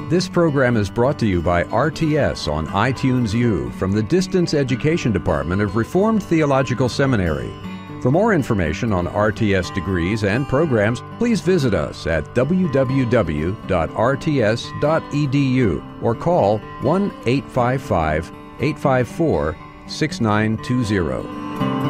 This program is brought to you by RTS on iTunes U from the Distance Education Department of Reformed Theological Seminary. For more information on RTS degrees and programs, please visit us at www.rts.edu or call 1-855-854-6920.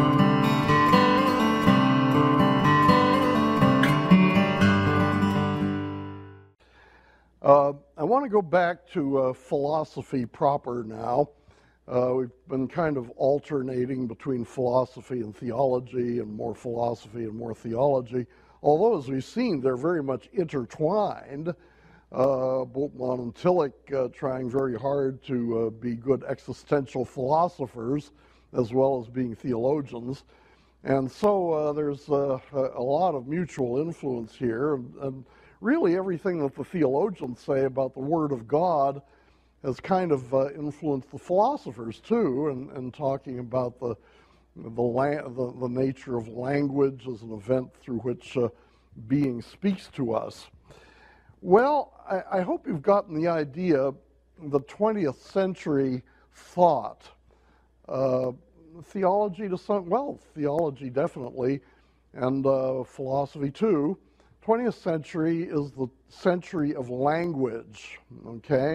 I want to go back to philosophy proper now. We've been kind of alternating between philosophy and theology, and more philosophy and more theology, although as we've seen, they're very much intertwined. Bultmann and Tillich trying very hard to be good existential philosophers as well as being theologians. And so there's a lot of mutual influence here, and really everything that the theologians say about the Word of God has kind of influenced the philosophers too, and talking about the nature of language as an event through which being speaks to us. Well, I hope you've gotten the idea, the 20th century thought, theology to some, well, theology definitely, and philosophy too. 20th century is the century of language, okay?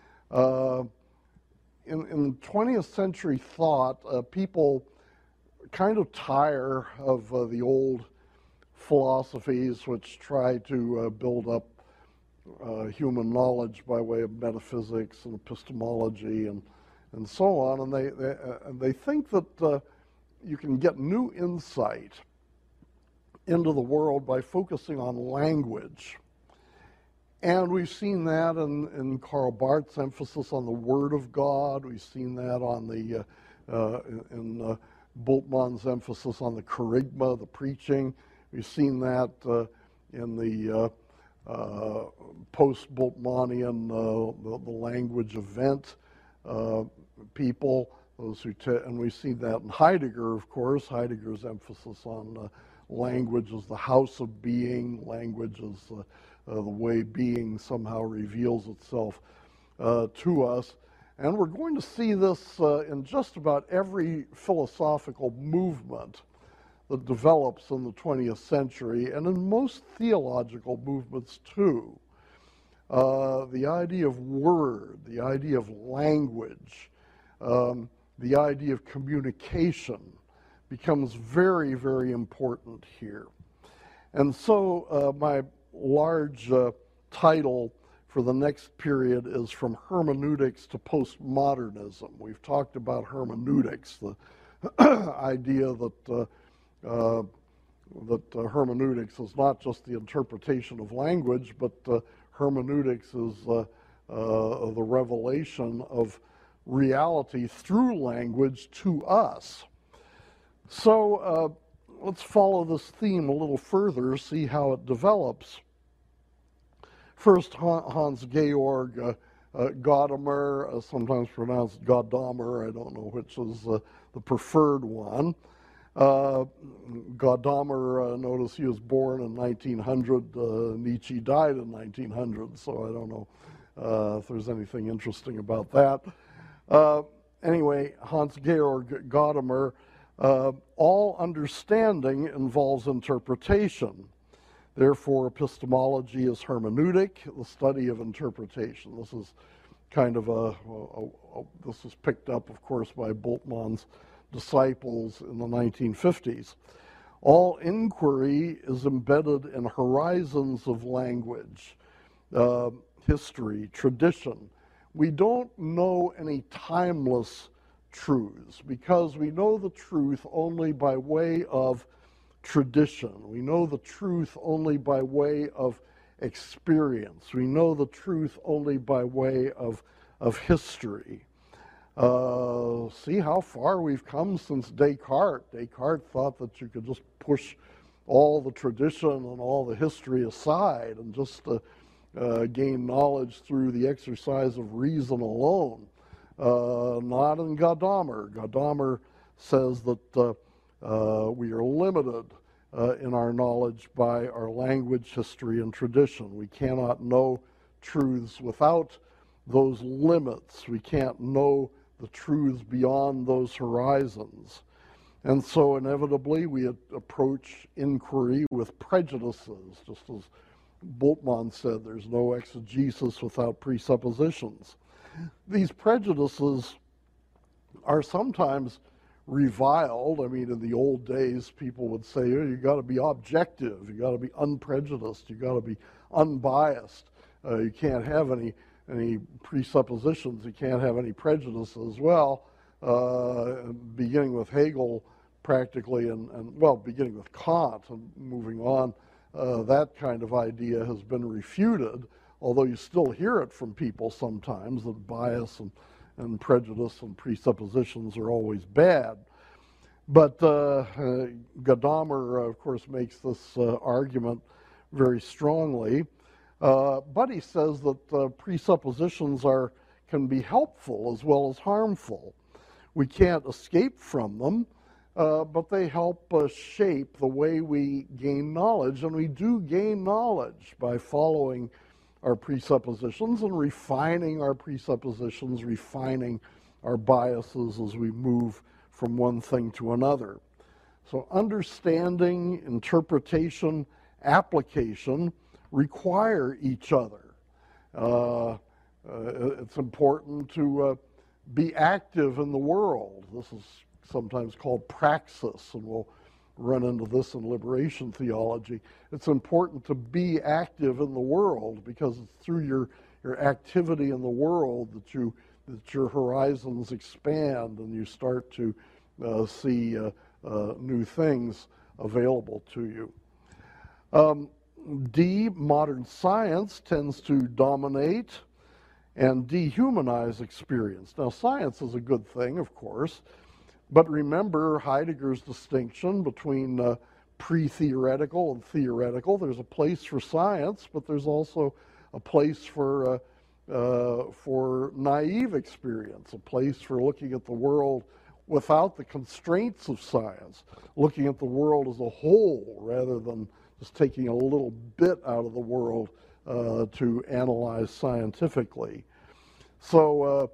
In 20th century thought, people kind of tire of the old philosophies which try to build up human knowledge by way of metaphysics and epistemology and so on, and they think that you can get new insight into the world by focusing on language. And we've seen that in Karl Barth's emphasis on the Word of God. We've seen that on in Bultmann's emphasis on the kerygma, the preaching. We've seen that in the post-Bultmannian, the language event people, those who and we've seen that in Heidegger, of course. Heidegger's emphasis on language as the house of being, language as the way being somehow reveals itself to us. And we're going to see this in just about every philosophical movement that develops in the 20th century, and in most theological movements too. The idea of word, the idea of language, the idea of communication becomes very, very important here. And so my large title for the next period is From Hermeneutics to Postmodernism. We've talked about hermeneutics, the idea that hermeneutics is not just the interpretation of language, but hermeneutics is the revelation of reality through language to us. So let's follow this theme a little further, see how it develops. First, Hans-Georg Gadamer, sometimes pronounced Gadamer, I don't know which is the preferred one. Gadamer, notice he was born in 1900, Nietzsche died in 1900, so I don't know if there's anything interesting about that. Anyway, Hans-Georg Gadamer, all understanding involves interpretation. Therefore, epistemology is hermeneutic, the study of interpretation. This is kind of this was picked up, of course, by Bultmann's disciples in the 1950s. All inquiry is embedded in horizons of language, history, tradition. We don't know any timeless truths because we know the truth only by way of tradition. We know the truth only by way of experience. We know the truth only by way of history. See how far we've come since Descartes. Descartes thought that you could just push all the tradition and all the history aside and just gain knowledge through the exercise of reason alone. Not in Gadamer. Gadamer says that we are limited in our knowledge by our language, history, and tradition. We cannot know truths without those limits. We can't know the truths beyond those horizons. And so inevitably we approach inquiry with prejudices, just as Bultmann said, there's no exegesis without presuppositions. These prejudices are sometimes reviled. I mean, in the old days, people would say, oh, you got to be objective, you got to be unprejudiced, you got to be unbiased. You can't have any presuppositions, you can't have any prejudices. Well, beginning with Hegel practically, and beginning with Kant and moving on, that kind of idea has been refuted, although you still hear it from people sometimes, that bias and prejudice and presuppositions are always bad. But Gadamer, of course, makes this argument very strongly. But he says that presuppositions can be helpful as well as harmful. We can't escape from them, but they help shape the way we gain knowledge. And we do gain knowledge by following our presuppositions and refining our presuppositions, refining our biases as we move from one thing to another. So understanding, interpretation, application require each other. It's important to be active in the world. This is sometimes called praxis, and we'll run into this in liberation theology. It's important to be active in the world, because it's through your activity in the world that your horizons expand and you start to see new things available to you. D, modern science tends to dominate and dehumanize experience. Now, science is a good thing, of course, but remember Heidegger's distinction between pre-theoretical and theoretical. There's a place for science, but there's also a place for naive experience, a place for looking at the world without the constraints of science, looking at the world as a whole rather than just taking a little bit out of the world to analyze scientifically. So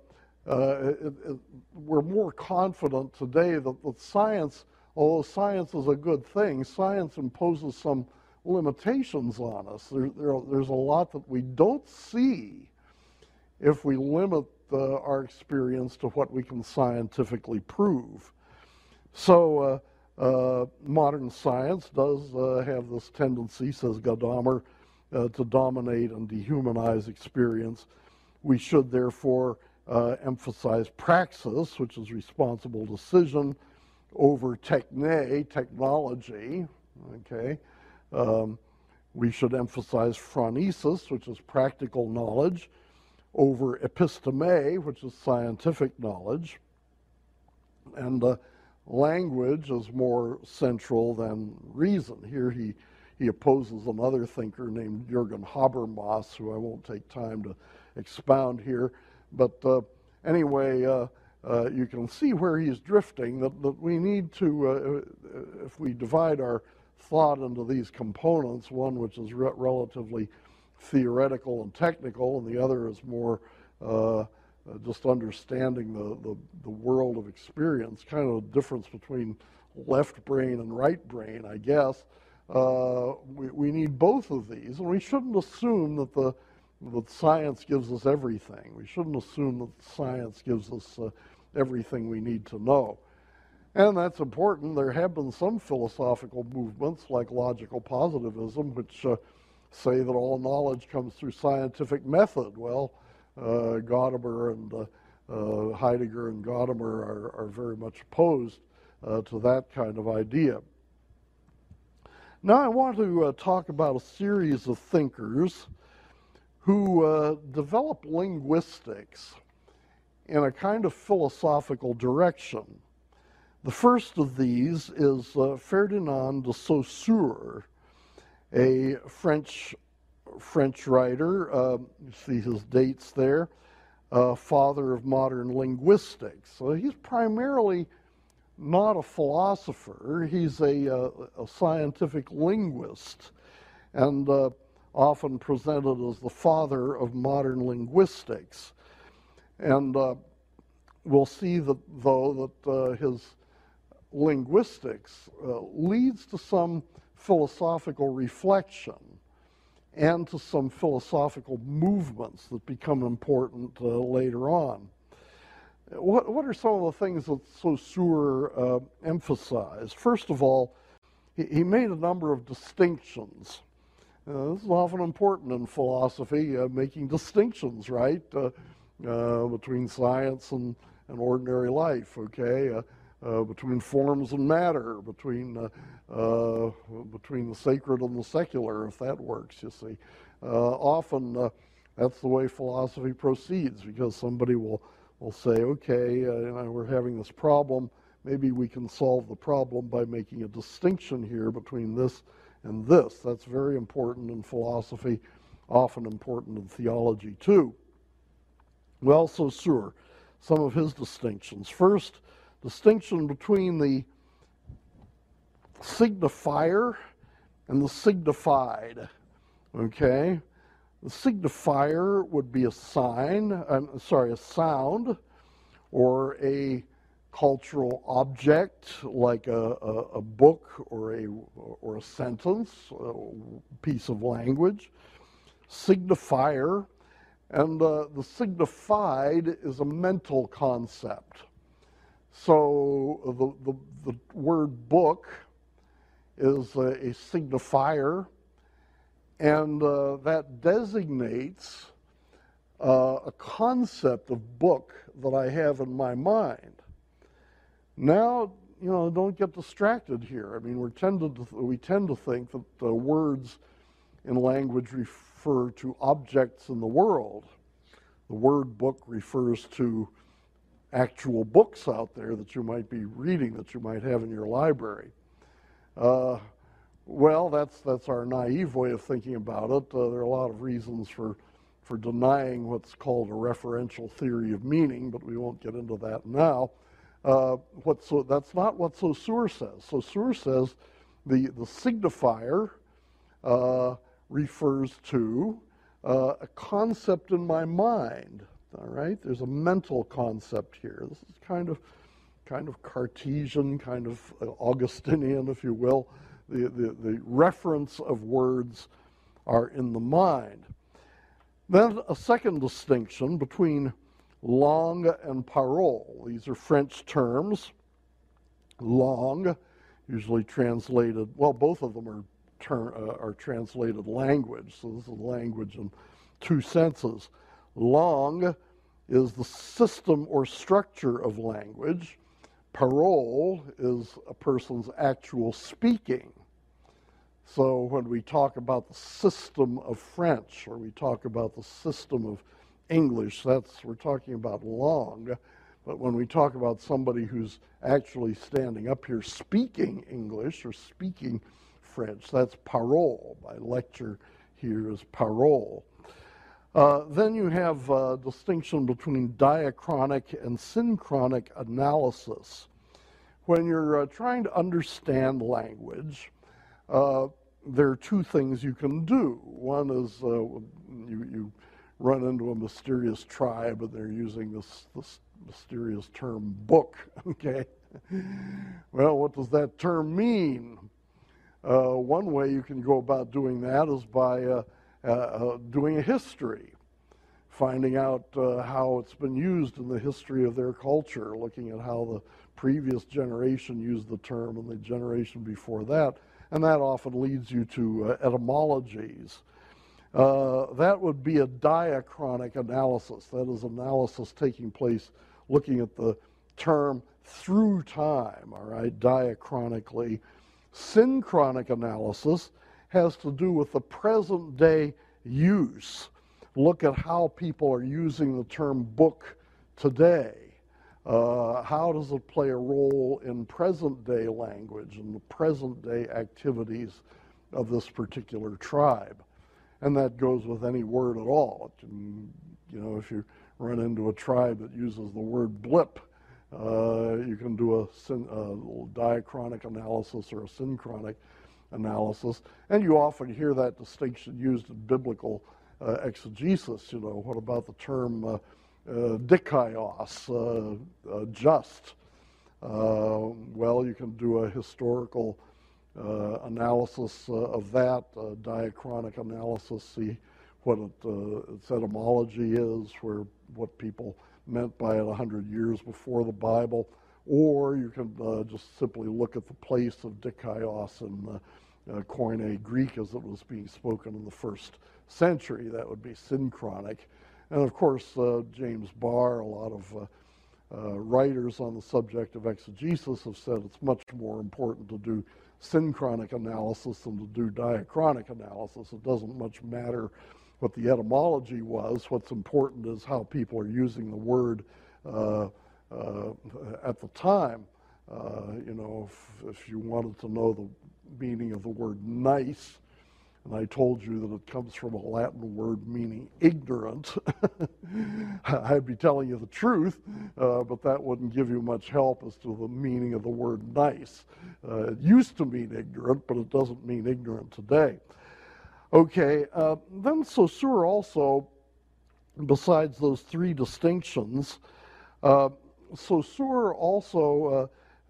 we're more confident today that science, although science is a good thing, science imposes some limitations on us. There's a lot that we don't see if we limit our experience to what we can scientifically prove. So modern science does have this tendency, says Gadamer, to dominate and dehumanize experience. We should therefore emphasize praxis, which is responsible decision, over technology. Okay, we should emphasize phronesis, which is practical knowledge, over episteme, which is scientific knowledge. And language is more central than reason. Here he opposes another thinker named Jürgen Habermas, who I won't take time to expound here. But anyway, you can see where he's drifting, that we need to, if we divide our thought into these components, one which is relatively theoretical and technical, and the other is more just understanding the world of experience, kind of a difference between left brain and right brain, I guess. We need both of these, and we shouldn't assume that science gives us everything. We shouldn't assume that science gives us everything we need to know. And that's important. There have been some philosophical movements like logical positivism, which say that all knowledge comes through scientific method. Well, Gadamer and Heidegger and Gadamer are very much opposed to that kind of idea. Now I want to talk about a series of thinkers who develop linguistics in a kind of philosophical direction. The first of these is Ferdinand de Saussure, a French writer. You see his dates there, father of modern linguistics. So he's primarily not a philosopher. He's a scientific linguist. And often presented as the father of modern linguistics. And we'll see that, though, that his linguistics leads to some philosophical reflection and to some philosophical movements that become important later on. What are some of the things that Saussure emphasized? First of all, he made a number of distinctions. This is often important in philosophy, making distinctions, right, between science and ordinary life, okay, between forms and matter, between the sacred and the secular, if that works, you see. Often that's the way philosophy proceeds, because somebody will say, okay, we're having this problem, maybe we can solve the problem by making a distinction here between this and this. That's very important in philosophy, often important in theology too. Well, Saussure, some of his distinctions. First, distinction between the signifier and the signified, okay? The signifier would be a a sound, or a cultural object like a book or a sentence, a piece of language. Signifier, and the signified is a mental concept. So the word book is a signifier, and that designates a concept of book that I have in my mind. Now, don't get distracted here. I mean, we tend to think that words in language refer to objects in the world. The word book refers to actual books out there that you might be reading, that you might have in your library. Well, that's our naive way of thinking about it. There are a lot of reasons for denying what's called a referential theory of meaning, but we won't get into that now. That's not what Saussure says. Saussure says the signifier refers to a concept in my mind. All right, there's a mental concept here. This is kind of Cartesian, kind of Augustinian, if you will. The reference of words are in the mind. Then a second distinction between langue and parole. These are French terms. Langue, usually translated, well, both of them are translated language. So this is language in two senses. Langue is the system or structure of language. Parole is a person's actual speaking. So when we talk about the system of French, or we talk about the system of English, we're talking about langue. But when we talk about somebody who's actually standing up here speaking English or speaking French, that's parole. My lecture here is parole. Then you have a distinction between diachronic and synchronic analysis. When you're trying to understand language, there are two things you can do. One is you run into a mysterious tribe and they're using this mysterious term book, okay? Well, what does that term mean? One way you can go about doing that is by doing a history, finding out how it's been used in the history of their culture, looking at how the previous generation used the term and the generation before that, and that often leads you to etymologies. That would be a diachronic analysis. That is analysis taking place looking at the term through time, all right, diachronically. Synchronic analysis has to do with the present day use. Look at how people are using the term book today. How does it play a role in present day language and the present day activities of this particular tribe? And that goes with any word at all. If you run into a tribe that uses the word blip, you can do a diachronic analysis or a synchronic analysis. And you often hear that distinction used in biblical exegesis. What about the term dikaios, just? Well, you can do a historical analysis of that, diachronic analysis, see what its etymology is, what people meant by it 100 years before the Bible, or you can just simply look at the place of dikaios in Koine Greek as it was being spoken in the first century. That would be synchronic. And of course, James Barr, a lot of writers on the subject of exegesis have said it's much more important to do synchronic analysis than to do diachronic analysis. It doesn't much matter what the etymology was. What's important is how people are using the word at the time. If you wanted to know the meaning of the word nice, and I told you that it comes from a Latin word meaning ignorant, I'd be telling you the truth, but that wouldn't give you much help as to the meaning of the word nice. It used to mean ignorant, but it doesn't mean ignorant today. Okay, then Saussure also, besides those three distinctions, Saussure also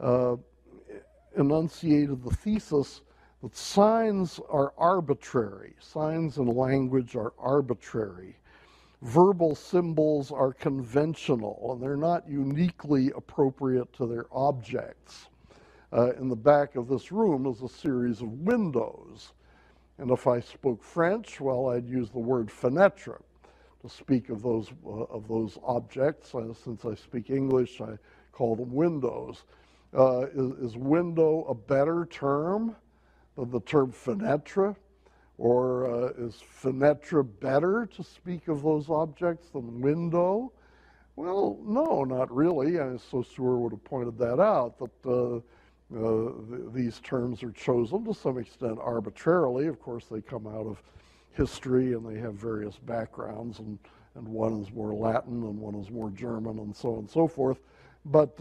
enunciated the thesis that signs are arbitrary. Signs in language are arbitrary. Verbal symbols are conventional, and they're not uniquely appropriate to their objects. In the back of this room is a series of windows. And if I spoke French, well, I'd use the word fenêtre to speak of those objects. Since I speak English, I call them windows. Is window a better term than the term fenêtre? Or is fenêtre better to speak of those objects than window? Well, no, not really. Saussure would have pointed that out, that these terms are chosen to some extent arbitrarily. Of course, they come out of history and they have various backgrounds, and one is more Latin and one is more German and so on and so forth. But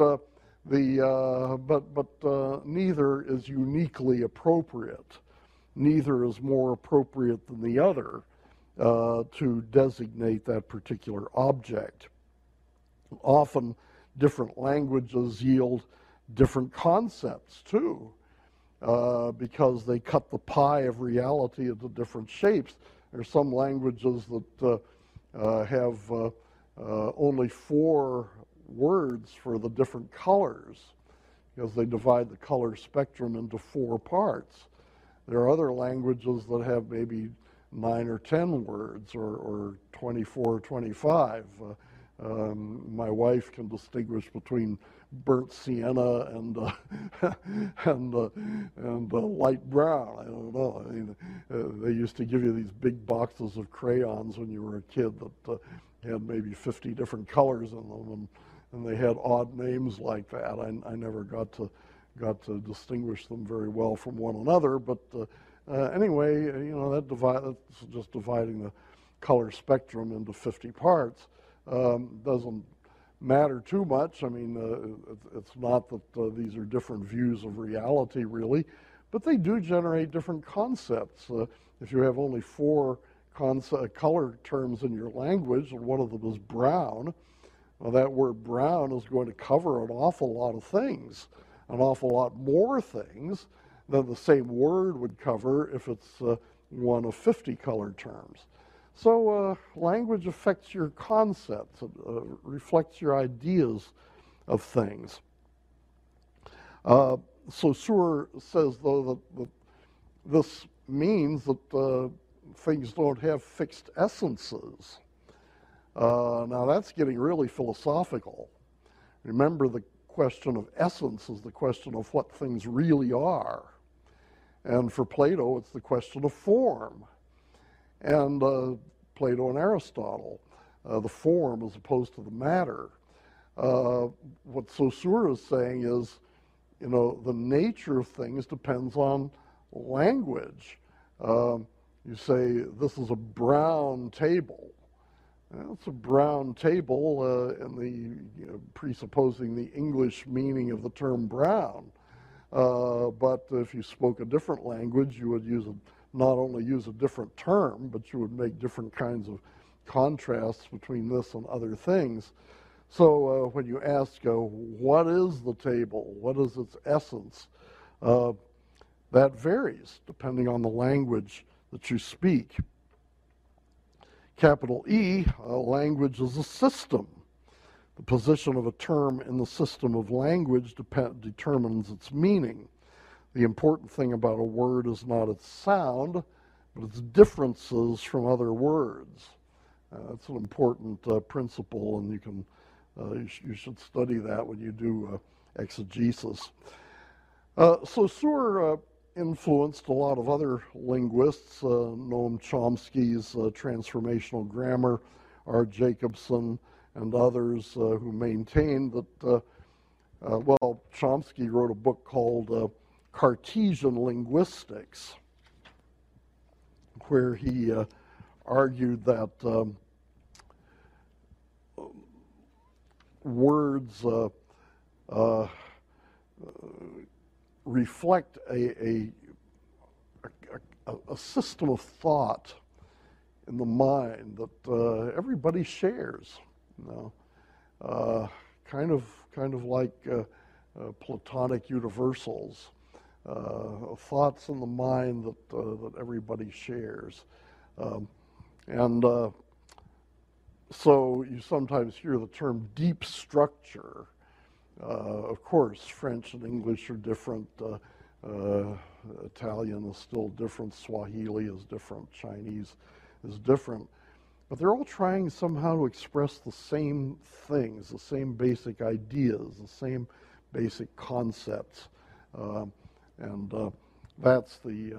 neither is uniquely appropriate. Neither is more appropriate than the other to designate that particular object. Often different languages yield different concepts too, because they cut the pie of reality into different shapes. There are some languages that have only 4 words for the different colors, because they divide the color spectrum into 4 parts. There are other languages that have maybe 9 or 10 words, or 24 or 25. My wife can distinguish between burnt sienna and light brown. I don't know. I mean, they used to give you these big boxes of crayons when you were a kid that had maybe 50 different colors in them, and they had odd names like that. I never got to distinguish them very well from one another. But anyway, that's just dividing the color spectrum into 50 parts. Doesn't matter too much. I mean, it's not that these are different views of reality, really, but they do generate different concepts. If you have only 4 color terms in your language, and one of them is brown, well, that word brown is going to cover an awful lot of things, an awful lot more things than the same word would cover if it's one of 50 color terms. So language affects your concepts, it reflects your ideas of things. Saussure says, though, that this means that things don't have fixed essences. Now that's getting really philosophical. Remember, the question of essence is the question of what things really are. And for Plato, it's the question of form. And Plato and Aristotle, the form as opposed to the matter. What Saussure is saying is, the nature of things depends on language. You say, this is a brown table. It's a brown table in the presupposing the English meaning of the term brown. but if you spoke a different language, you would not only use a different term, but you would make different kinds of contrasts between this and other things. So when you ask, what is the table? What is its essence? That varies depending on the language that you speak. Capital E, language is a system. The position of a term in the system of language determines its meaning. The important thing about a word is not its sound, but its differences from other words. That's an important principle, and you should study that when you do exegesis. Saussure influenced a lot of other linguists, Noam Chomsky's transformational grammar, R. Jacobson, and others who maintained that, Chomsky wrote a book called Cartesian Linguistics, where he argued that words reflect a system of thought in the mind that everybody shares. Kind of like Platonic universals, thoughts in the mind that everybody shares, so you sometimes hear the term deep structure. Of course, French and English are different. Italian is still different. Swahili is different. Chinese is different. But they're all trying somehow to express the same things, the same basic ideas, the same basic concepts. That's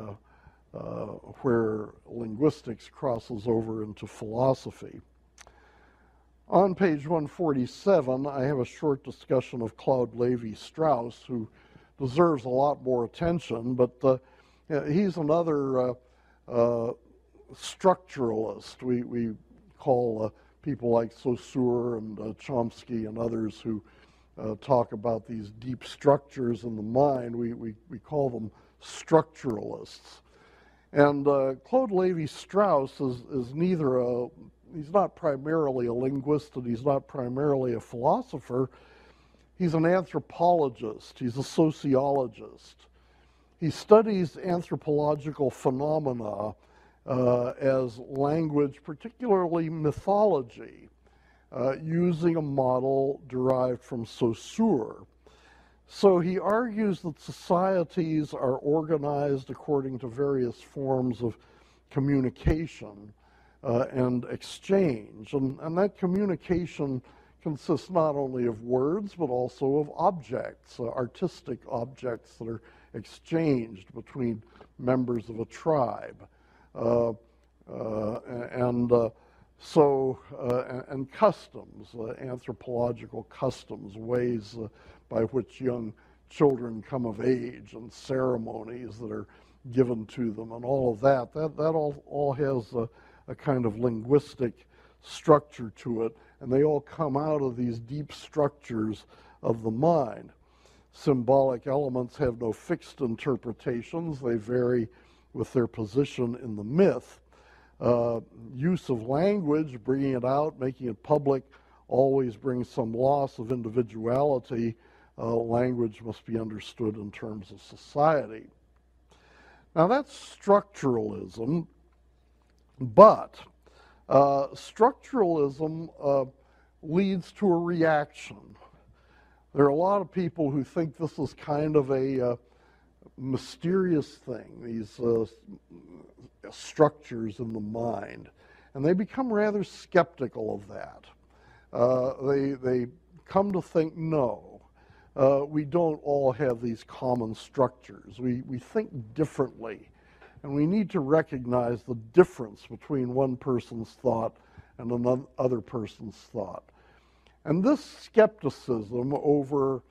where linguistics crosses over into philosophy. On page 147, I have a short discussion of Claude Lévi-Strauss, who deserves a lot more attention, but he's another structuralist. We call people like Saussure and Chomsky and others who talk about these deep structures in the mind, we call them structuralists. And Claude Lévi-Strauss is neither he's not primarily a linguist, and he's not primarily a philosopher. He's an anthropologist. He's a sociologist. He studies anthropological phenomena as language, particularly mythology, using a model derived from Saussure. So he argues that societies are organized according to various forms of communication and exchange. And that communication consists not only of words, but also of objects, artistic objects that are exchanged between members of a tribe. And customs, anthropological customs, ways by which young children come of age, and ceremonies that are given to them, and all of that all has a kind of linguistic structure to it, and they all come out of these deep structures of the mind. Symbolic elements have no fixed interpretations. They vary with their position in the myth. Use of language, bringing it out, making it public, always brings some loss of individuality. Language must be understood in terms of society. Now that's structuralism, but structuralism leads to a reaction. There are a lot of people who think this is kind of a mysterious thing, these structures in the mind, and they become rather skeptical of that. They come to think, no, we don't all have these common structures. We think differently, and we need to recognize the difference between one person's thought and another person's thought. And this skepticism over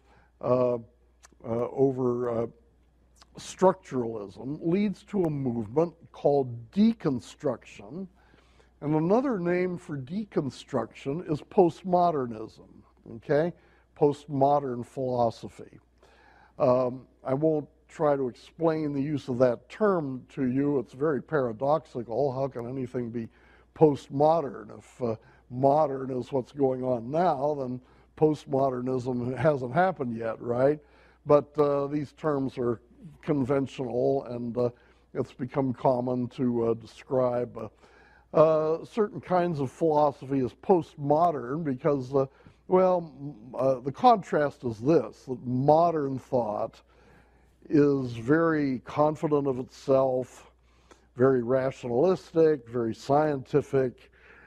structuralism leads to a movement called deconstruction, and another name for deconstruction is postmodernism, okay? Postmodern philosophy. I won't try to explain the use of that term to you. It's very paradoxical. How can anything be postmodern? If modern is what's going on now, then postmodernism hasn't happened yet, right? But these terms are conventional, and it's become common to describe certain kinds of philosophy as postmodern because, the contrast is this, that modern thought is very confident of itself, very rationalistic, very scientific.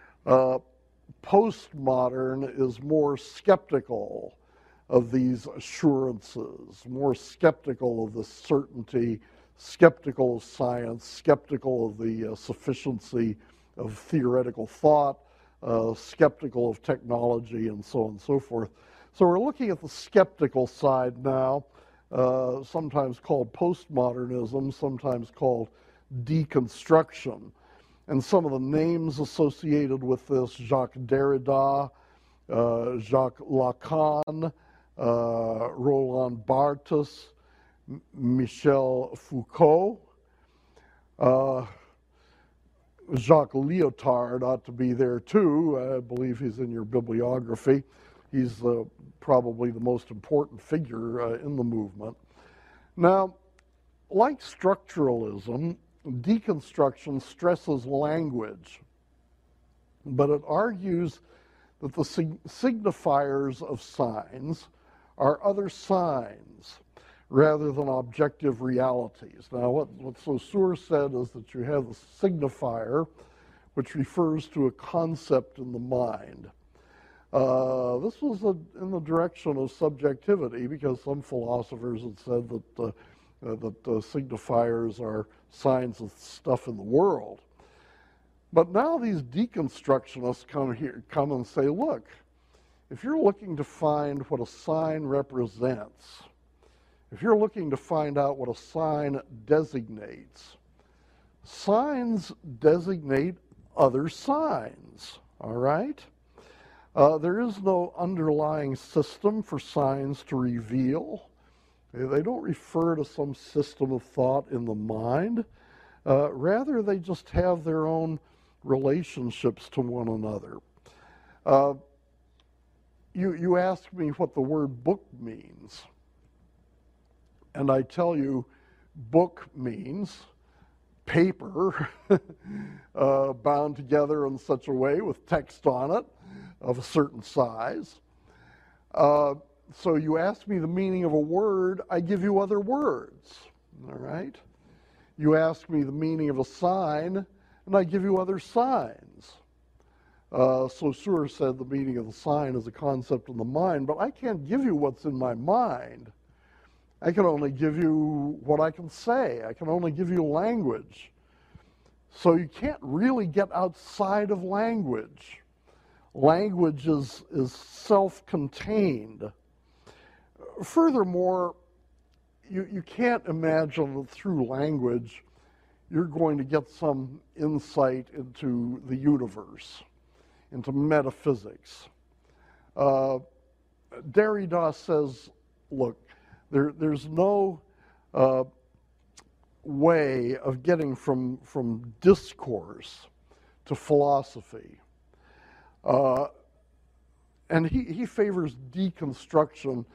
Postmodern is more skeptical of these assurances, more skeptical of the certainty, skeptical of science, skeptical of the sufficiency of theoretical thought, skeptical of technology, and so on and so forth. So we're looking at the skeptical side now, sometimes called postmodernism, sometimes called deconstruction. And some of the names associated with this: Jacques Derrida, Jacques Lacan, Roland Barthes, Michel Foucault. Jacques Lyotard ought to be there too. I believe he's in your bibliography. He's probably the most important figure in the movement. Now, like structuralism, deconstruction stresses language, but it argues that the signifiers of signs are other signs rather than objective realities. Now, what Saussure said is that you have the signifier, which refers to a concept in the mind. This was in the direction of subjectivity, because some philosophers had said that signifiers are signs of stuff in the world. But now these deconstructionists come and say, look, if you're looking to find what a sign represents, if you're looking to find out what a sign designates, signs designate other signs, all right? There is no underlying system for signs to reveal. They don't refer to some system of thought in the mind. Rather, they just have their own relationships to one another. You ask me what the word book means, and I tell you book means paper bound together in such a way with text on it of a certain size. So you ask me the meaning of a word, I give you other words, all right? You ask me the meaning of a sign, and I give you other signs. Saussure said the meaning of the sign is a concept in the mind, but I can't give you what's in my mind. I can only give you what I can say. I can only give you language. So you can't really get outside of language. Language is self-contained. Furthermore, you can't imagine that through language you're going to get some insight into the universe, into metaphysics. Derrida says, look, there's no way of getting from discourse to philosophy. And he favors deconstruction.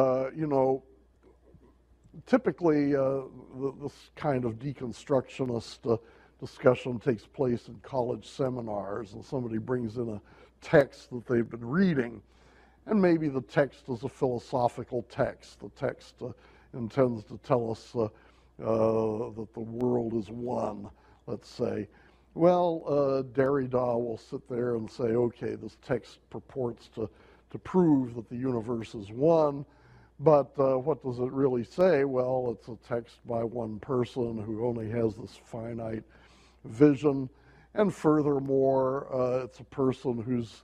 Typically, this kind of deconstructionist discussion takes place in college seminars, and somebody brings in a text that they've been reading, and maybe the text is a philosophical text. The text intends to tell us that the world is one, let's say. Well, Derrida will sit there and say, okay, this text purports to prove that the universe is one, but what does it really say? Well, it's a text by one person who only has this finite vision, and furthermore, it's a person who's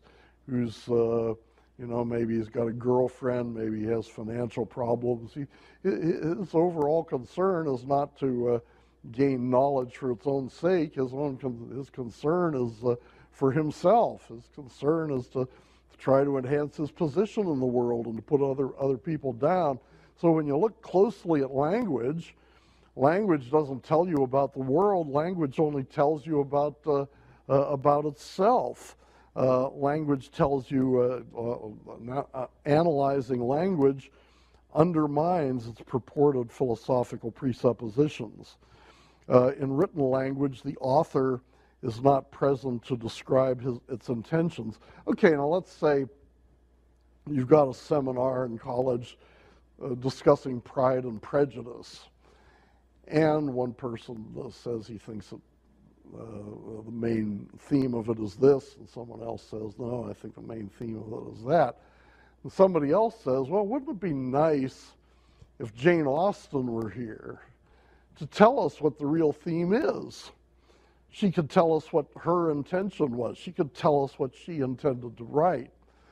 maybe he's got a girlfriend, maybe he has financial problems. His overall concern is not to gain knowledge for its own sake. His concern is for himself. His concern is to try to enhance his position in the world and to put other people down. So when you look closely at language, language doesn't tell you about the world. Language only tells you about itself. Language tells you, analyzing language undermines its purported philosophical presuppositions. In written language, the author is not present to describe its intentions. Okay, now let's say you've got a seminar in college discussing Pride and Prejudice, and one person says he thinks that the main theme of it is this, and someone else says, no, I think the main theme of it is that. And somebody else says, well, wouldn't it be nice if Jane Austen were here to tell us what the real theme is? She could tell us what her intention was. She could tell us what she intended to write.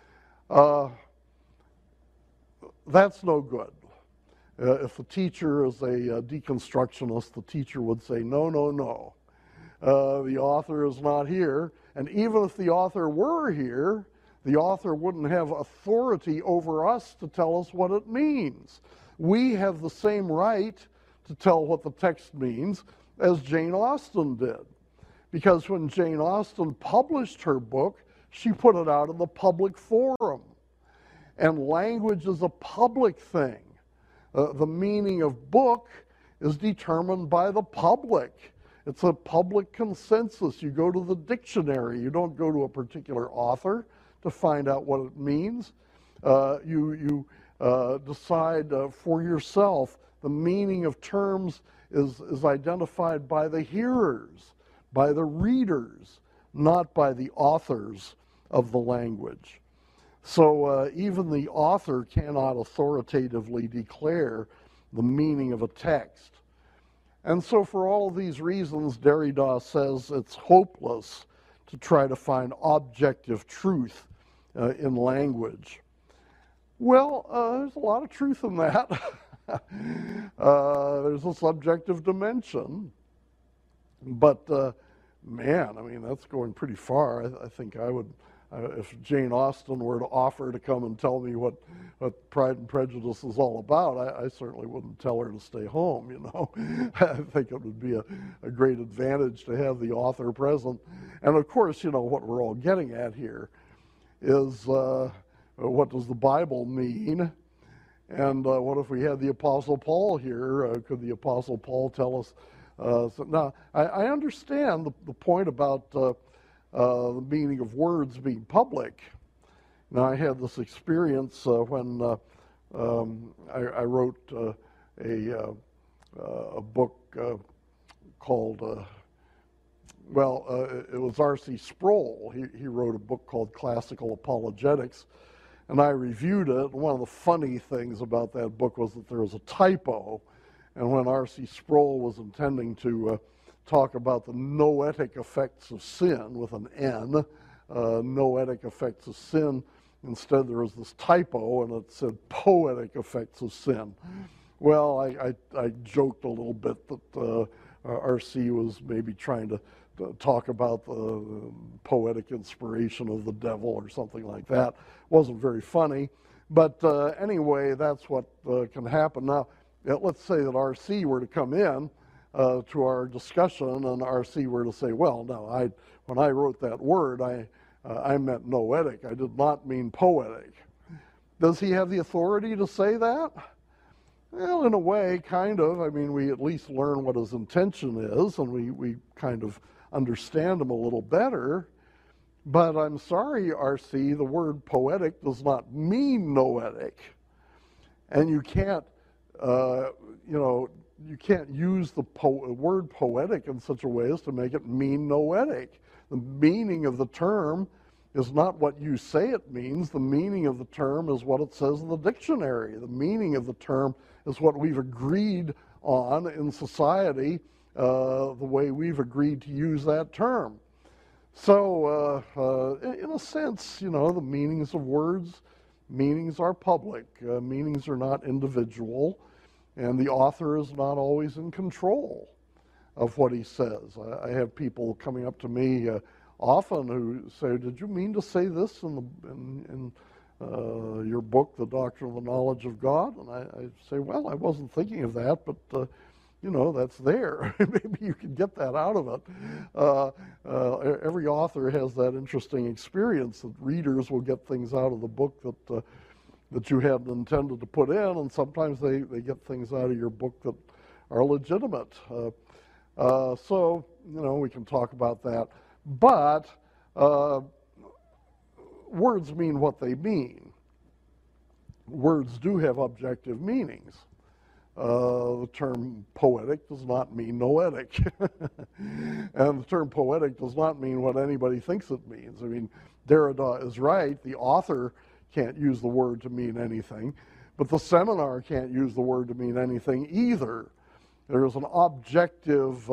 That's no good. If a teacher is a deconstructionist, the teacher would say, no, no, no. The author is not here. And even if the author were here, the author wouldn't have authority over us to tell us what it means. We have the same right to tell what the text means as Jane Austen did. Because when Jane Austen published her book, she put it out in the public forum. And language is a public thing. The meaning of book is determined by the public. It's a public consensus. You go to the dictionary. You don't go to a particular author to find out what it means. You decide for yourself. The meaning of terms is identified by the hearers, by the readers, not by the authors of the language. So even the author cannot authoritatively declare the meaning of a text. And so for all of these reasons, Derrida says it's hopeless to try to find objective truth in language. Well, there's a lot of truth in that. There's a subjective dimension. But, man, I mean, that's going pretty far. I think I would, if Jane Austen were to offer to come and tell me what Pride and Prejudice is all about, I certainly wouldn't tell her to stay home, you know. I think it would be a great advantage to have the author present. And, of course, you know, what we're all getting at here is what does the Bible mean? And what if we had the Apostle Paul here? Could the Apostle Paul tell us? Now, I understand the point about the meaning of words being public. Now, I had this experience when I wrote a book called, it was R.C. Sproul. He wrote a book called Classical Apologetics, and I reviewed it. And one of the funny things about that book was that there was a typo. And when R.C. Sproul was intending to talk about the noetic effects of sin with an N, noetic effects of sin, instead there was this typo and it said poetic effects of sin. Well, I joked a little bit that R.C. was maybe trying to talk about the poetic inspiration of the devil or something like that. Wasn't very funny. But anyway, that's what can happen. Now, let's say that R.C. were to come in to our discussion, and R.C. were to say, well, no, when I wrote that word, I meant noetic. I did not mean poetic. Does he have the authority to say that? Well, in a way, kind of. I mean, we at least learn what his intention is, and we kind of understand him a little better. But I'm sorry, R.C., the word poetic does not mean noetic. And you can't, you can't use the word poetic in such a way as to make it mean noetic. The meaning of the term is not what you say it means. The meaning of the term is what it says in the dictionary. The meaning of the term is what we've agreed on in society, the way we've agreed to use that term. So, in a sense, you know, the meanings of words, meanings are public. Meanings are not individual, and the author is not always in control of what he says. I have people coming up to me often who say, "Did you mean to say this in your book, The Doctrine of the Knowledge of God? And I say, well, I wasn't thinking of that, but you know, that's there. Maybe you can get that out of it. Every author has that interesting experience that readers will get things out of the book that you hadn't intended to put in, and sometimes they get things out of your book that are legitimate. So, you know, we can talk about that. But words mean what they mean. Words do have objective meanings. The term poetic does not mean noetic. And the term poetic does not mean what anybody thinks it means. I mean, Derrida is right. The author can't use the word to mean anything, but the seminar can't use the word to mean anything either. There is an objective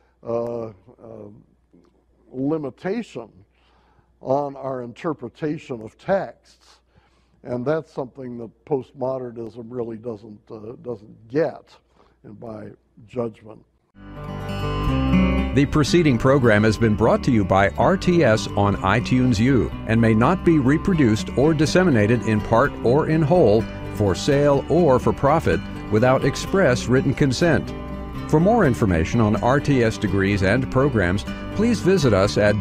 limitation on our interpretation of texts. And that's something that postmodernism really doesn't get by judgment. The preceding program has been brought to you by RTS on iTunes U and may not be reproduced or disseminated in part or in whole for sale or for profit without express written consent. For more information on RTS degrees and programs, please visit us at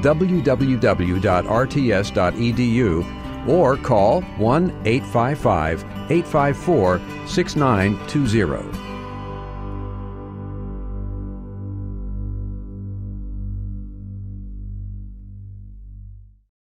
www.rts.edu or call 1-855-854-6920.